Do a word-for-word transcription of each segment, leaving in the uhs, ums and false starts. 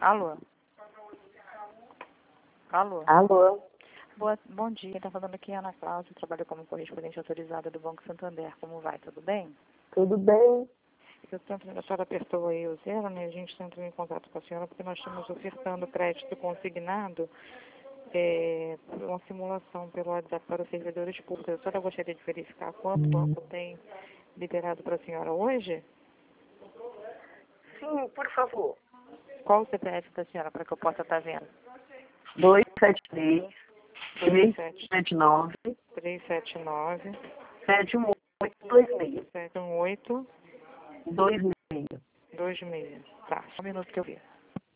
Alô? Alô? Alô? Boa, bom dia, quem está falando aqui é a Ana Cláudia, trabalho como correspondente autorizada do Banco Santander. Como vai? Tudo bem? Tudo bem? Eu tento, a senhora apertou aí o zero, né? A gente está entrando em contato com a senhora porque nós estamos ofertando crédito consignado, é, uma simulação pelo WhatsApp para os servidores públicos. A senhora gostaria de verificar quanto o banco tem liberado para a senhora hoje? Sim, por favor. Qual o C P F da senhora para que eu possa estar vendo? dois sete três, dois três sete sete nove, três sete nove sete um oito dois seis. sete um oito dois seis. dois seis. Tá, só um minuto que eu vi.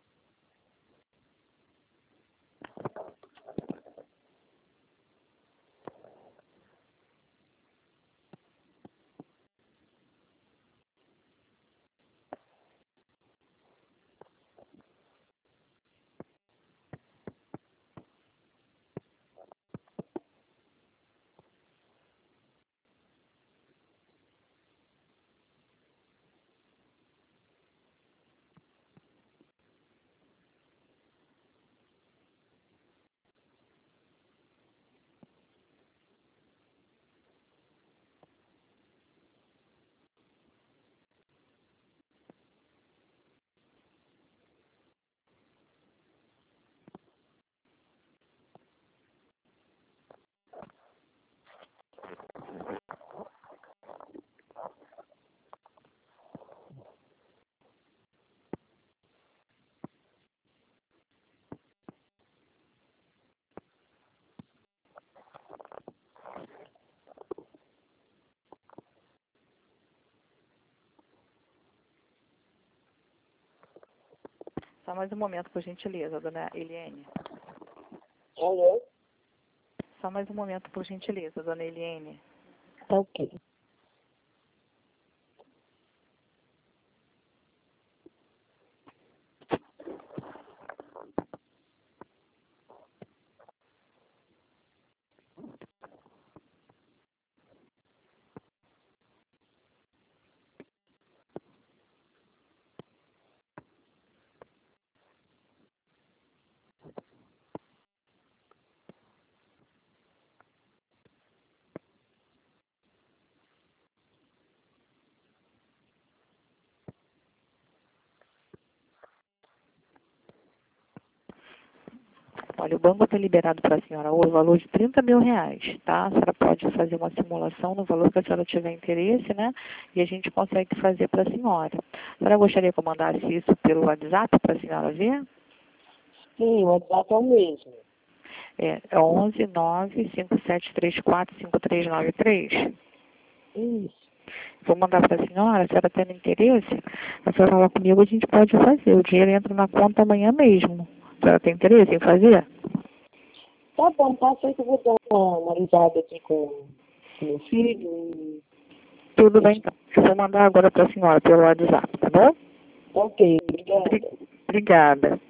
Só mais um momento, por gentileza, dona Eliane. Alô? Só mais um momento, por gentileza, dona Eliane. Tá ok. Olha, o banco tem liberado para a senhora o valor de trinta mil reais, tá? A senhora pode fazer uma simulação no valor que a senhora tiver interesse, né? E a gente consegue fazer para a senhora. A senhora gostaria que eu mandasse isso pelo WhatsApp para a senhora ver? Sim, o WhatsApp é o mesmo. É, é onze nove cinco sete três quatro cinco três nove três. Isso. Vou mandar para a senhora, a senhora tendo interesse, a senhora falar comigo, a gente pode fazer. O dinheiro entra na conta amanhã mesmo. A senhora tem interesse em fazer? Tá bom, passa aí que eu vou dar uma analisada aqui com com meu filho. E... Tudo bem, então. Eu vou mandar agora para a senhora pelo WhatsApp, tá bom? Ok, obrigada. Obrigada.